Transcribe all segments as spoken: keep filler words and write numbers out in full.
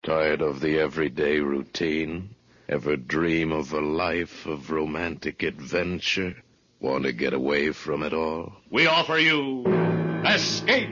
Tired of the everyday routine? Ever dream of a life of romantic adventure? Want to get away from it all? We offer you Escape!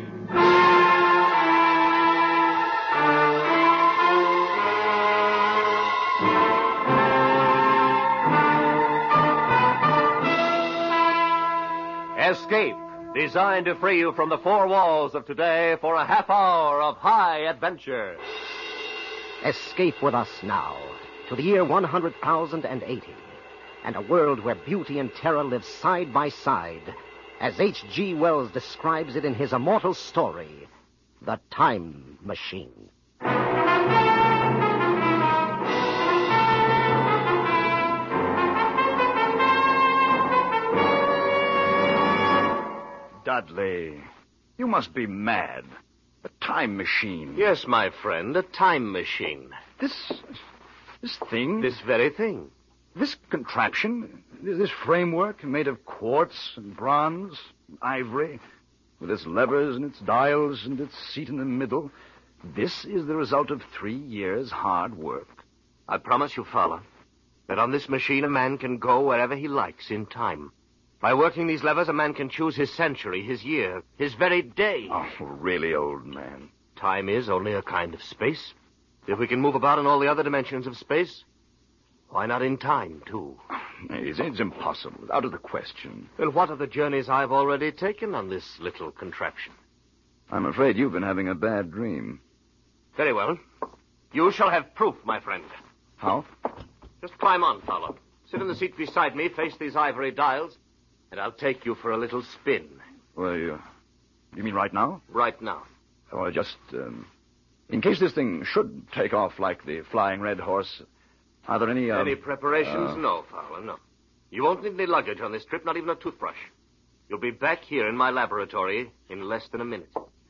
Escape, designed to free you from the four walls of today for a half hour of high adventure. Escape with us now to the year one hundred thousand eighty, and a world where beauty and terror live side by side, as H G Wells describes it in his immortal story, The Time Machine. Dudley, you must be mad. A time machine. Yes, my friend, a time machine. This... this thing? This very thing. This contraption? This framework made of quartz and bronze, ivory, with its levers and its dials and its seat in the middle. This is the result of three years' hard work. I promise you, Fowler, that on this machine a man can go wherever he likes in time. By working these levers, a man can choose his century, his year, his very day. Oh, really, old man. Time is only a kind of space. If we can move about in all the other dimensions of space, why not in time, too? It's, it's impossible. Out of the question. Then what are the journeys I've already taken on this little contraption? I'm afraid you've been having a bad dream. Very well. You shall have proof, my friend. How? Just climb on, Fowler. Sit in the seat beside me, face these ivory dials, and I'll take you for a little spin. Well, you, you mean right now? Right now. Oh, just, um, in case this thing should take off like the flying red horse, are there any, um, Any preparations? Uh... No, Fowler, no. You won't need any luggage on this trip, not even a toothbrush. You'll be back here in my laboratory in less than a minute.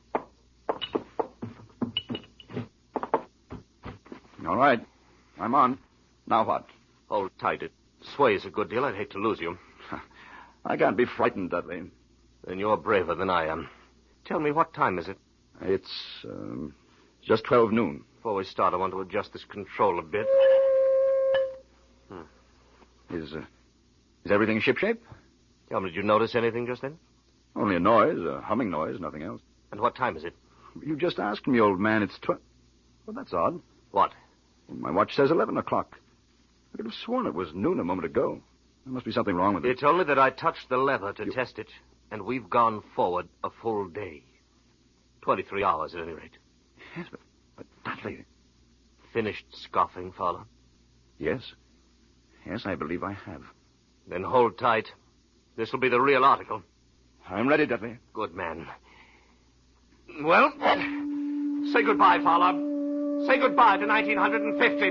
All right. I'm on. Now what? Hold tight. It sways a good deal. I'd hate to lose you. I can't be frightened, Dudley. Then you're braver than I am. Tell me, what time is it? It's, um, just twelve noon. Before we start, I want to adjust this control a bit. Hmm. Is, uh, is everything shipshape? Tell me, did you notice anything just then? Only a noise, a humming noise, nothing else. And what time is it? You just asked me, old man. It's twelve. Well, that's odd. What? Well, my watch says eleven o'clock. I could have sworn it was noon a moment ago. There must be something wrong with it. It's only that I touched the lever to you... test it, and we've gone forward a full day. Twenty-three hours, at any rate. Yes, but, but Dudley... Finished scoffing, Fowler? Yes. Yes, I believe I have. Then hold tight. This will be the real article. I'm ready, Dudley. Good man. Well, say goodbye, Fowler. Say goodbye to nineteen fifty.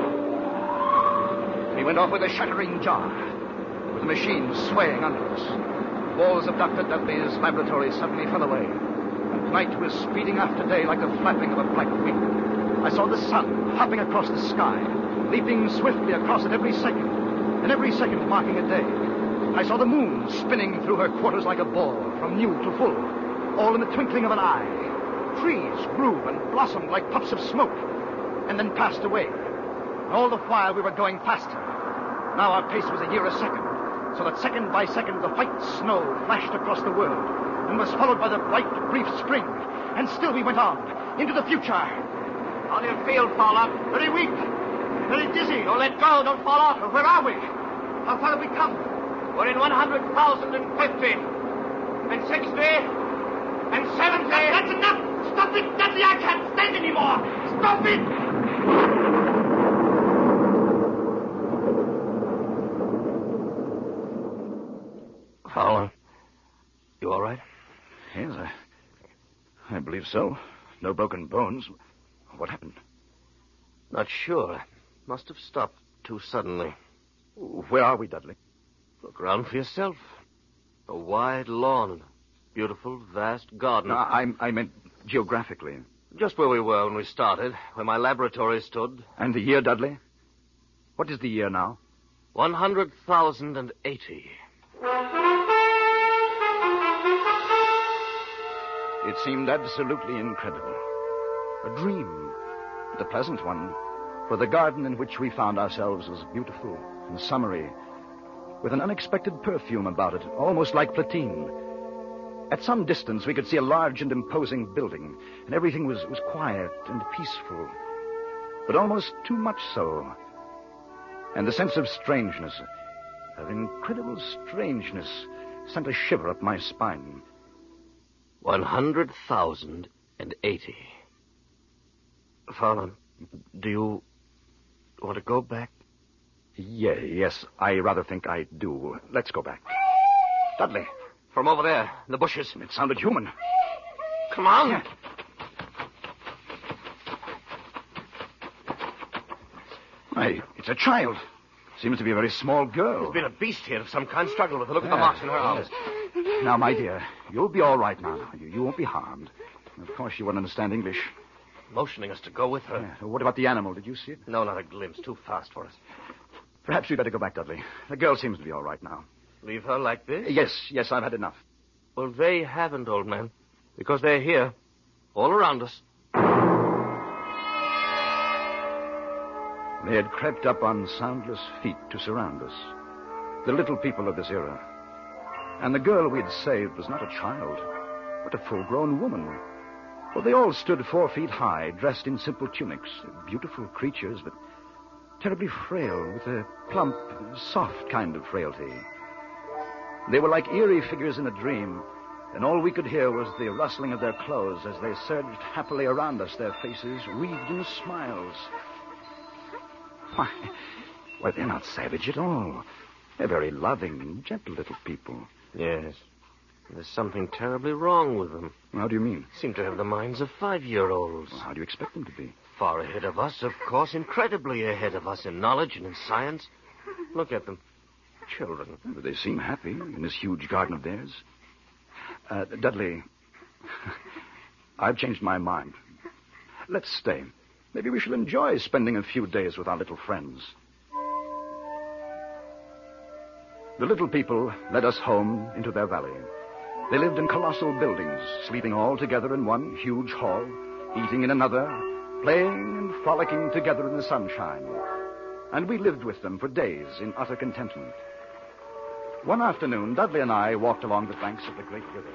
He went off with a shattering jar, with the machine swaying under us. The walls of Doctor Dudley's laboratory suddenly fell away, and night was speeding after day like the flapping of a black wing. I saw the sun hopping across the sky, leaping swiftly across it every second, and every second marking a day. I saw the moon spinning through her quarters like a ball, from new to full, all in the twinkling of an eye. Trees grew and blossomed like puffs of smoke, and then passed away. And all the while we were going faster. Now our pace was a year a second, so that second by second the white snow flashed across the world, and was followed by the bright, brief spring. And still we went on, into the future. How do you feel, Fowler? Very weak, very dizzy. Don't let go, don't fall off. Where are we? How far have we come? We're in one hundred thousand fifty, and sixty, and seventy. That, that's enough! Stop it, Dudley! I can't stand anymore! Stop it! Fowler, you all right? Yes, I, I believe so. No broken bones. What happened? Not sure. Must have stopped too suddenly. Where are we, Dudley? Look around for yourself. A wide lawn and a beautiful, vast garden. No, I, I meant geographically. Just where we were when we started, where my laboratory stood. And the year, Dudley? What is the year now? One hundred thousand and eighty. It seemed absolutely incredible. A dream. but a pleasant one, for the garden in which we found ourselves was beautiful and summery, with an unexpected perfume about it, almost like Platine. At some distance, we could see a large and imposing building, and everything was, was quiet and peaceful, but almost too much so. And the sense of strangeness, of incredible strangeness, sent a shiver up my spine. One hundred thousand and eighty. Fowler, do you want to go back? Yeah, yes, I rather think I do. Let's go back. Dudley. From over there, in the bushes. It sounded human. Come on. Yeah. Why, it's a child. Seems to be a very small girl. There's been a beast here of some kind struggled with her. Look at the marks in her arms. Now, my dear, you'll be all right now. You, you won't be harmed. Of course, you won't understand English. Motioning us to go with her. Yeah. What about the animal? Did you see it? No, not a glimpse. Too fast for us. Perhaps we'd better go back, Dudley. The girl seems to be all right now. Leave her like this? Yes, yes, I've had enough. Well, they haven't, old man. Because they're here. All around us. They had crept up on soundless feet to surround us. The little people of this era. And the girl we'd saved was not a child, but a full-grown woman. Well, they all stood four feet high, dressed in simple tunics. Beautiful creatures, but terribly frail, with a plump, soft kind of frailty. They were like eerie figures in a dream, and all we could hear was the rustling of their clothes as they surged happily around us, their faces wreathed in smiles. Why, why, they're not savage at all. They're very loving and gentle little people. Yes. There's something terribly wrong with them. How do you mean? Seem to have the minds of five-year-olds. Well, how do you expect them to be? Far ahead of us, of course, incredibly ahead of us in knowledge and in science. Look at them. Children. But they seem happy in this huge garden of theirs. Uh, Dudley, I've changed my mind. Let's stay. Maybe we shall enjoy spending a few days with our little friends. The little people led us home into their valley. They lived in colossal buildings, sleeping all together in one huge hall, eating in another, playing and frolicking together in the sunshine. And we lived with them for days in utter contentment. One afternoon, Dudley and I walked along the banks of the great river.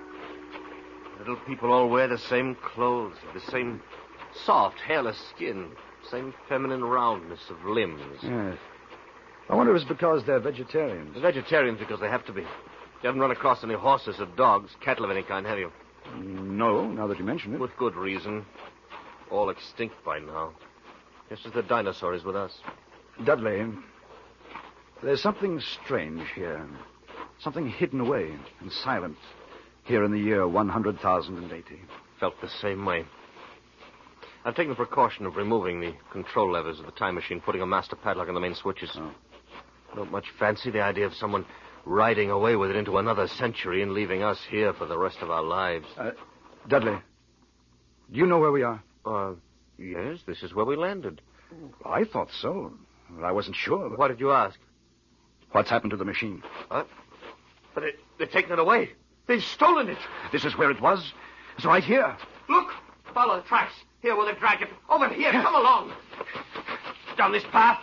Little people all wear the same clothes, the same soft, hairless skin, same feminine roundness of limbs. Yes. I wonder if it's because they're vegetarians. They're vegetarians because they have to be. You haven't run across any horses or dogs, cattle of any kind, have you? No, now that you mention it. With good reason. All extinct by now. Just as the dinosaur is with us. Dudley, there's something strange here. Something hidden away and silent here in the year one hundred thousand eighty. Felt the same way. I've taken the precaution of removing the control levers of the time machine, putting a master padlock on the main switches. Oh. Don't much fancy the idea of someone riding away with it into another century and leaving us here for the rest of our lives. Uh, Dudley, do you know where we are? Uh, yes, this is where we landed. I thought so. I wasn't sure. But... Why did you ask? What's happened to the machine? What? But it, they've taken it away. They've stolen it. This is where it was. It's right here. Look, follow the tracks. Here where they dragged it. Over here, come along. Down this path.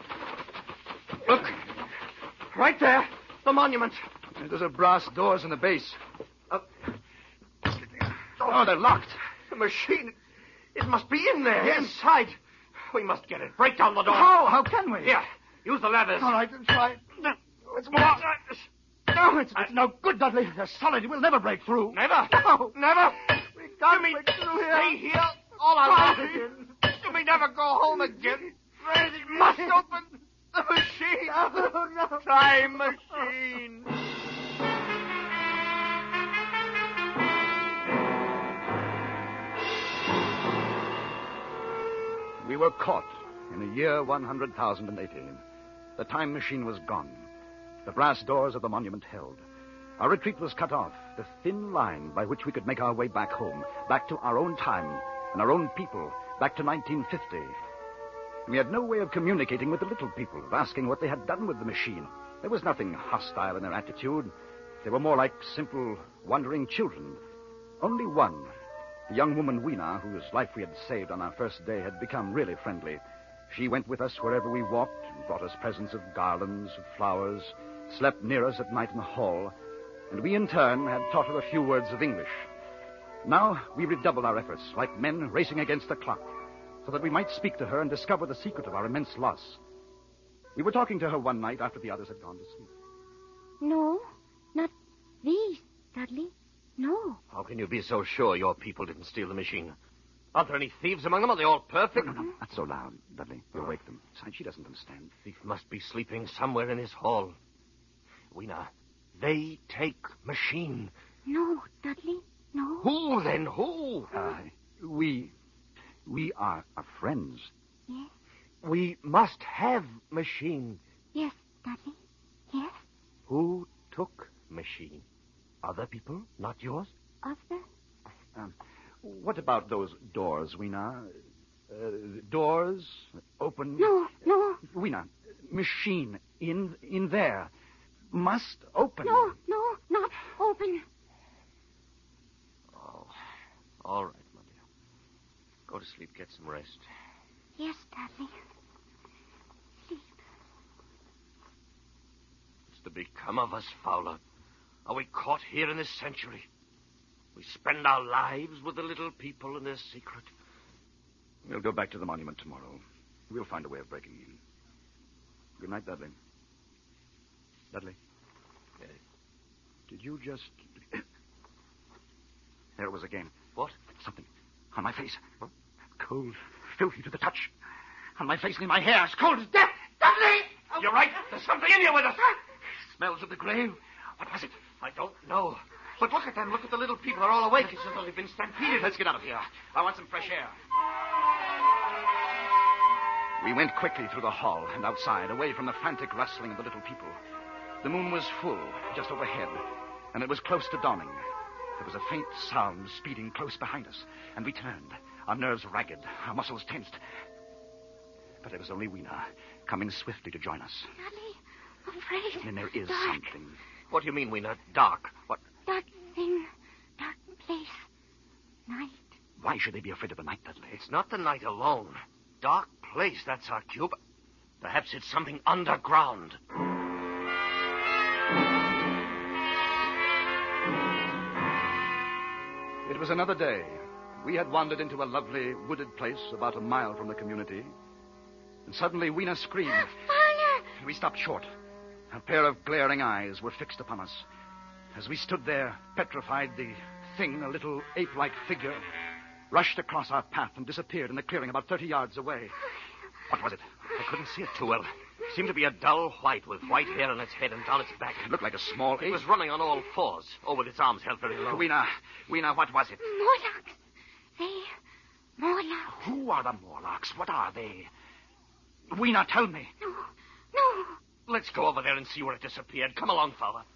Look, right there, the monument. There's a brass doors in the base. Uh, oh, they're locked. The machine, it must be in there, yes. Inside. We must get it. Break down the door. How? How can we? Here, use the levers. All right, let's try. It's more. No, it's, it's no good, Dudley. They're solid. We'll never break through. Never? No. Never? We can't me break through here. Stay here all our lives. Do we never go home again? It must open the machine. No, no. Time machine. We were caught in the year one hundred thousand eighty. The time machine was gone. The brass doors of the monument held. Our retreat was cut off, the thin line by which we could make our way back home, back to our own time and our own people, back to nineteen fifty. We had no way of communicating with the little people, of asking what they had done with the machine. There was nothing hostile in their attitude. They were more like simple, wandering children. Only one, The young woman, Weena, whose life we had saved on our first day, had become really friendly. She went with us wherever we walked and brought us presents of garlands, of flowers, slept near us at night in the hall, and we, in turn, had taught her a few words of English. Now we redoubled our efforts, like men racing against the clock, so that we might speak to her and discover the secret of our immense loss. We were talking to her one night after the others had gone to sleep. No, not these, Dudley. No. How can you be so sure your people didn't steal the machine? Aren't there any thieves among them? Are they all perfect? No, no, no, not so loud, Dudley. You'll wake them. Besides, she doesn't understand. Thief must be sleeping somewhere in this hall. Weena, they take machine. No, Dudley, no. Who, then? Who? Uh, we... we are, are friends. Yes, We must have machine. yes, Dudley, yes. Who took machine? Other people, not yours? Other? Um, what about those doors, Weena? Uh, doors open... No, no, Weena, machine in in there. Must open. no, no, not open. Oh, all right, my dear. Go to sleep, get some rest. Yes, Dudley. Sleep. What's to become of us, Fowler? Are we caught here in this century? We spend our lives with the little people and their secret. We'll go back to the monument tomorrow. We'll find a way of breaking in. Good night, Dudley. Dudley. Yes. Did you just... There it was again. What? Something on my face. Huh? Cold, filthy to the touch. On my face and in my hair. It's cold as death. Dudley! Oh. You're right. There's something in here with us. Smells of the grave. What was it? I don't know. But look at them. Look at the little people. They're all awake. It's as though they've been stampeded. Let's get out of here. I want some fresh air. We went quickly through the hall and outside, away from the frantic rustling of the little people. The moon was full, just overhead, and it was close to dawning. There was a faint sound speeding close behind us, and we turned, our nerves ragged, our muscles tensed. But it was only Weena, coming swiftly to join us. Dudley, I'm afraid. And then there is Dark. something. What do you mean, Weena? Dark? What? Dark thing, dark place, night. Why should they be afraid of the night, Dudley? It's not the night alone. Dark place, that's our cue. But perhaps it's something underground. It was another day. We had wandered into a lovely wooded place about a mile from the community. And suddenly Weena screamed. Fowler! We stopped short. A pair of glaring eyes were fixed upon us. As we stood there, petrified, the thing, a little ape-like figure, rushed across our path and disappeared in the clearing about thirty yards away. What was it? I couldn't see it too well. It seemed to be a dull white with white hair on its head and down its back. It looked like a small It ape. was running on all fours, or with its arms held very low. Weena, Weena, what was it? Morlocks. They... Morlocks. Who are the Morlocks? What are they? Weena, tell me. No, no. Let's go over there and see where it disappeared. Come along, fella.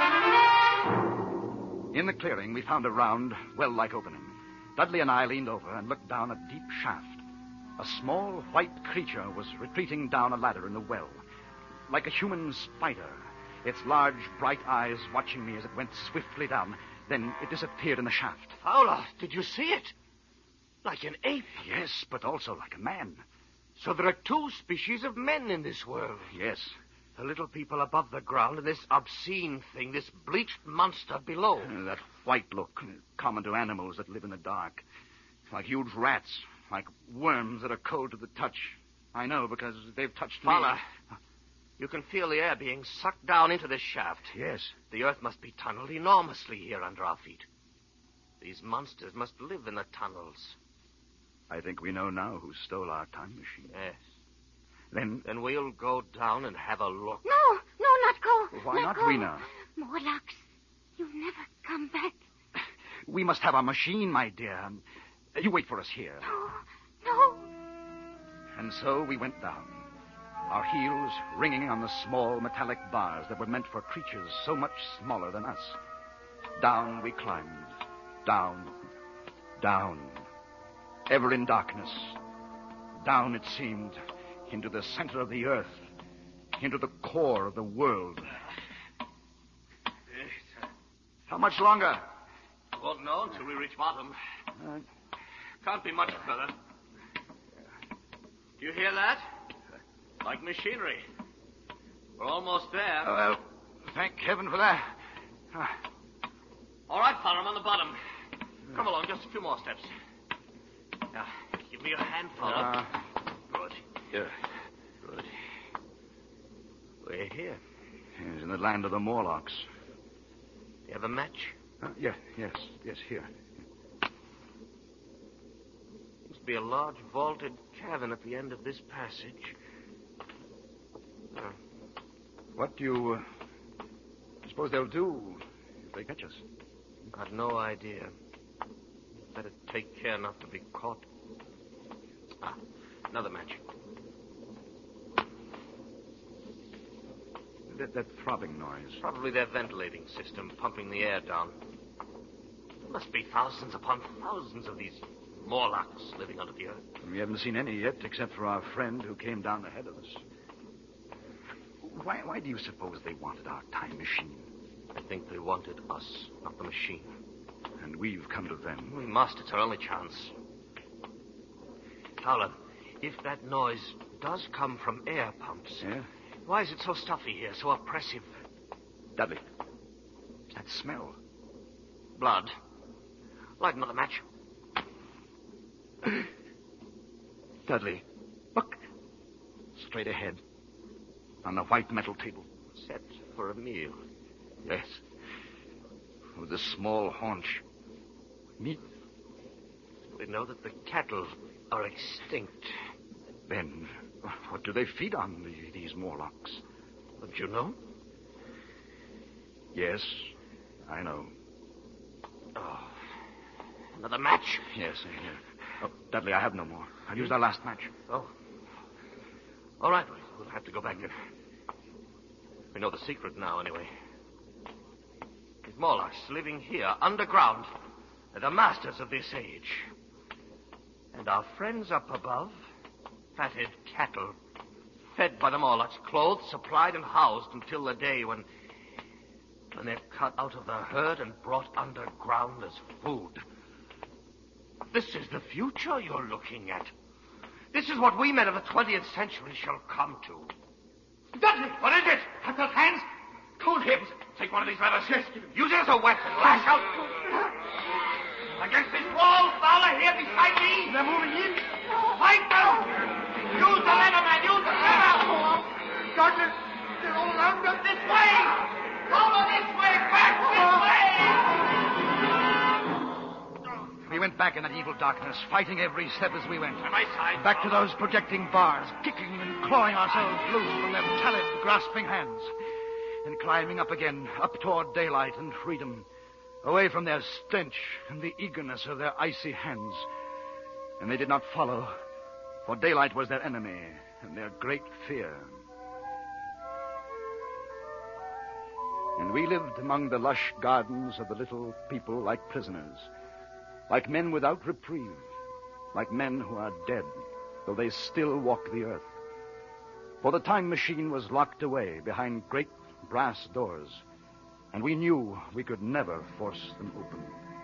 In the clearing, we found a round, well-like opening. Dudley and I leaned over and looked down a deep shaft. A small white creature was retreating down a ladder in the well, like a human spider, its large, bright eyes watching me as it went swiftly down. Then it disappeared in the shaft. Fowler, did you see it? Like an ape. Yes, but also like a man. So there are two species of men in this world. Yes. The little people above the ground and this obscene thing, this bleached monster below. Uh, that white look, common to animals that live in the dark. Like huge rats, like worms that are cold to the touch. I know, because they've touched me. Fowler, you can feel the air being sucked down into this shaft. Yes. The earth must be tunneled enormously here under our feet. These monsters must live in the tunnels. I think we know now who stole our time machine. Yes. Then... Then we'll go down and have a look. No, no, not go. Why not, go. Weena? Morlocks, you'll never come back. We must have our machine, my dear. You wait for us here. No, no. And so we went down, our heels ringing on the small metallic bars that were meant for creatures so much smaller than us. Down we climbed, down, down, ever in darkness. Down, it seemed, into the center of the earth, into the core of the world. How much longer? Won't know until we reach bottom. Uh, Can't be much further. Do you hear that? Like machinery. We're almost there. oh, well, thank heaven for that. Uh, All right, Father, I'm on the bottom. Come along, just a few more steps. Now, give me your hand, Father. Uh, Good. yeah. Good. We're here. He's in the land of the Morlocks. Do you have a match? Uh, yeah, yes, yes, here. Seems to be a large vaulted cavern at the end of this passage. Uh, What do you uh, suppose they'll do if they catch us? I've no idea. Better take care not to be caught. Ah, another match. That, that throbbing noise. Probably their ventilating system pumping the air down. There must be thousands upon thousands of these Morlocks living under the earth. We haven't seen any yet, except for our friend who came down ahead of us. Why, why do you suppose they wanted our time machine? I think they wanted us, not the machine. And we've come to them. We must. It's our only chance. Fowler, if that noise does come from air pumps, Yeah? why is it so stuffy here, so oppressive? Dudley, it's that smell. Blood. Light another match. Dudley, look. Straight ahead. On the white metal table. Set for a meal. Yes. With a small haunch. Meat. We know that the cattle are extinct. Then, what do they feed on, the, these Morlocks? Don't you know? Yes, I know. Oh, another match. Yes, here. Oh, Dudley, I have no more. I've used our last match. Oh. All right, we'll have to go back there. We know the secret now, anyway. These Morlocks living here, underground, are the masters of this age. And our friends up above, fatted cattle, fed by the Morlocks, clothed, supplied, and housed until the day when, when they're cut out of the herd and brought underground as food. This is the future you're looking at. This is what we men of the twentieth century shall come to. Dudley, what is it? I've got hands, cold hips. Take one of these levers. Yes. Use it as a weapon. Lash out. Against this wall, Fowler, here beside me. They're moving in. Fight them. Use the lever, man. Use the lever. Dudley, they're all around us. This way. Over this way. Back this way. We went back in that evil darkness, fighting every step as we went. On my side. Back to those projecting bars, kicking and clawing ourselves loose from their taloned, grasping hands. And climbing up again, up toward daylight and freedom, away from their stench and the eagerness of their icy hands. And they did not follow, for daylight was their enemy and their great fear. And we lived among the lush gardens of the little people like prisoners, like men without reprieve, like men who are dead, though they still walk the earth. For the time machine was locked away behind great brass doors, and we knew we could never force them open.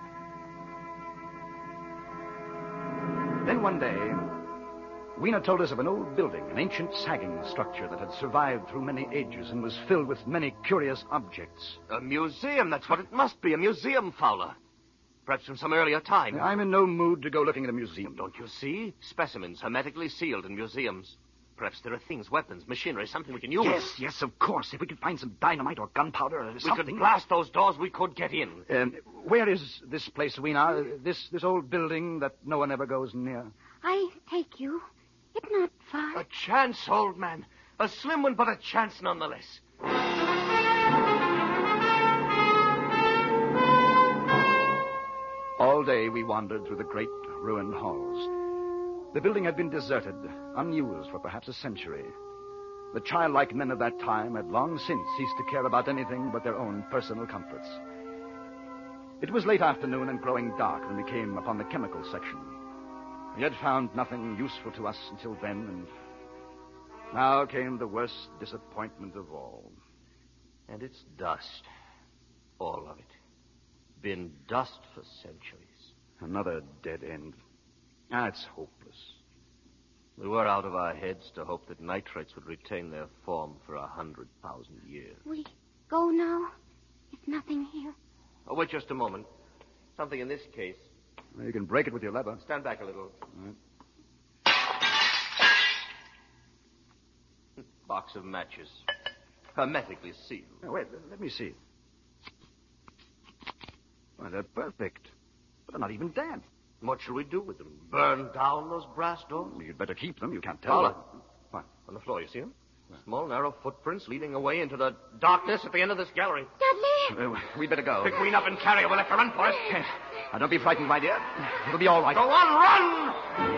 Then one day, Weena told us of an old building, an ancient sagging structure that had survived through many ages and was filled with many curious objects. A museum, that's what it must be, a museum, Fowler. Perhaps from some earlier time. I'm in no mood to go looking at a museum. Don't you see? Specimens hermetically sealed in museums. Perhaps there are things, weapons, machinery, something we can use. Yes, yes, of course. If we could find some dynamite or gunpowder or we something. could blast those doors, we could get in. Um, where is this place, Weena? This this old building that no one ever goes near? I take you. It's not far. A chance, old man. A slim one, but a chance nonetheless. All day we wandered through the great ruined halls. The building had been deserted, unused for perhaps a century. The childlike men of that time had long since ceased to care about anything but their own personal comforts. It was late afternoon and growing dark when we came upon the chemical section. We had found nothing useful to us until then, and now came the worst disappointment of all. And it's dust. All of it. Been dust for centuries. Another dead end. Ah, it's hopeless. We were out of our heads to hope that nitrates would retain their form for a hundred thousand years. We go now? There's nothing here. Oh, wait just a moment. Something in this case. Well, you can break it with your lever. Stand back a little. Right. Box of matches. Hermetically sealed. Now, wait, let me see. Well, they're perfect. But they're not even damp. What shall we do with them? Burn down those brass doors? Well, you'd better keep them. You can't tell. Paula. What? On the floor, you see them? Small, narrow footprints leading away into the darkness at the end of this gallery. Dudley! Uh, we'd better go. Pick Ween up and carry her. We'll have to run for it. Now, don't be frightened, my dear. It'll be all right. Go on, run!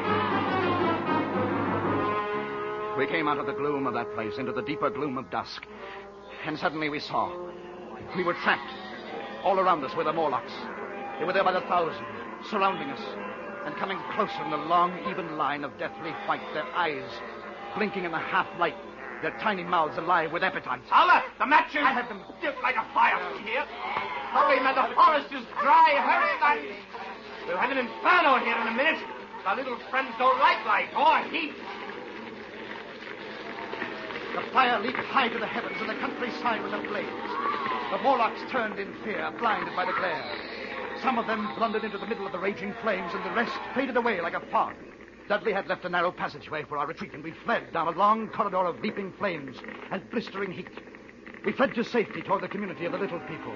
We came out of the gloom of that place into the deeper gloom of dusk. And suddenly we saw. We were trapped. All around us were the Morlocks. They were there by the thousand, surrounding us, and coming closer in a long, even line of deathly white, their eyes blinking in the half-light, their tiny mouths alive with appetite. Paula, the matches! I have them. Just like a fire here. Hurry, man, the forest is dry. Hurry, man. We'll have an inferno here in a minute. Our little friends don't like light or heat. The fire leaped high to the heavens, and the countryside was ablaze. The Morlocks turned in fear, blinded by the glare. Some of them blundered into the middle of the raging flames, and the rest faded away like a fog. Dudley had left a narrow passageway for our retreat, and we fled down a long corridor of leaping flames and blistering heat. We fled to safety toward the community of the little people.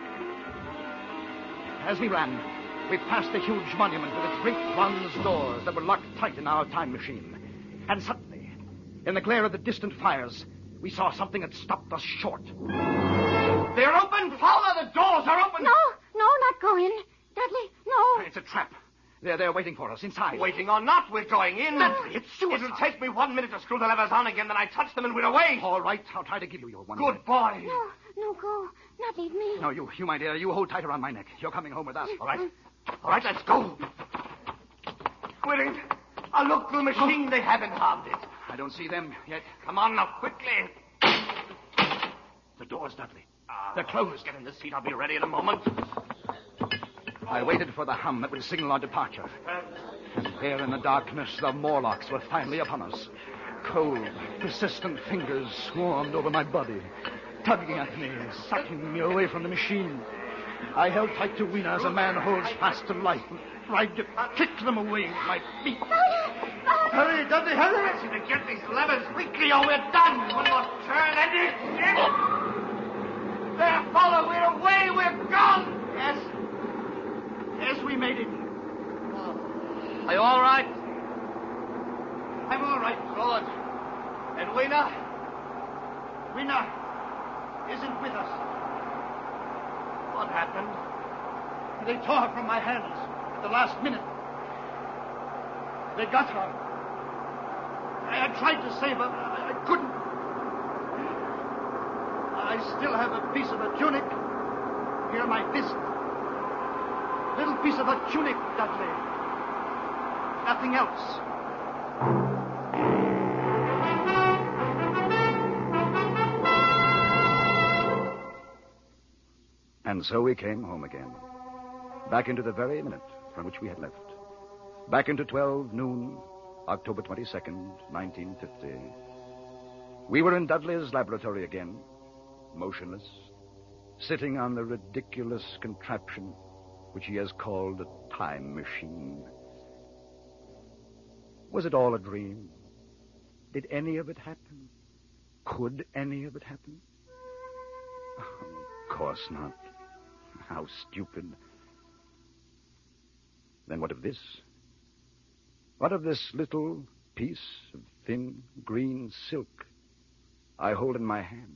As we ran, we passed the huge monument with its great bronze doors that were locked tight in our time machine. And suddenly, in the glare of the distant fires, we saw something that stopped us short. They're open, Paula. The doors are open. No, no, not go in. Dudley, no. It's a trap. They're there waiting for us inside. Waiting or not, we're going in. Dudley, it's suicide. It'll take me one minute to screw the levers on again, then I touch them and we're away. All right, I'll try to give you your one Good minute. boy. No, no, go. Not leave me. No, you, you, my dear, you hold tight around my neck. You're coming home with us. All right. All right, let's go. We're in. I'll look through the machine. They haven't harmed it. I don't see them yet. Come on now, quickly. The doors, Dudley. Ah, They're closed. Get in the seat. I'll be ready in a moment. I waited for the hum that would signal our departure. And there in the darkness, the Morlocks were finally upon us. Cold, persistent fingers swarmed over my body, tugging at me, sucking me away from the machine. I held tight to Weena as a man holds fast to life, and tried to kick them away with my feet. Hurry, Dudley, hurry! I to get these levers quickly or we're done. One more turn and it's in. There, Paula, we're away. We're gone. Yes. Yes, we made it. Are you all right? I'm all right. Good. And Weena? Weena isn't with us. What happened? They tore her from my hands at the last minute. They got her. I had tried to save her. I, I couldn't. I still have a piece of her tunic here, my fist. Little piece of her tunic, Dudley. Nothing else. And so we came home again. Back into the very minute from which we had left. Back into twelve noon, October twenty-second, nineteen fifty. We were in Dudley's laboratory again, motionless, sitting on the ridiculous contraption which he has called a time machine. Was it all a dream? Did any of it happen? Could any of it happen? Oh, of course not. How stupid. Then what of this? What of this little piece of thin green silk I hold in my hand?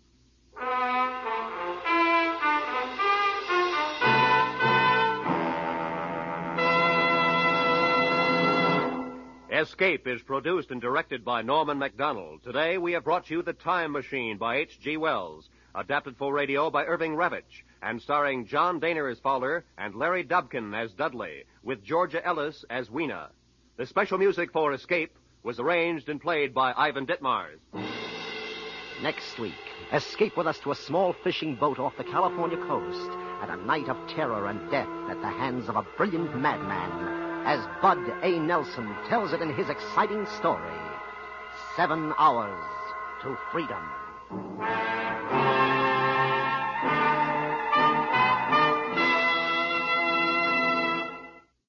Escape is produced and directed by Norman Macdonald. Today we have brought you The Time Machine by H G Wells, adapted for radio by Irving Ravitch, and starring John Daner as Fowler and Larry Dobkin as Dudley, with Georgia Ellis as Weena. The special music for Escape was arranged and played by Ivan Ditmars. Next week, Escape with us to a small fishing boat off the California coast and a night of terror and death at the hands of a brilliant madman, as Bud A. Nelson tells it in his exciting story, Seven Hours to Freedom.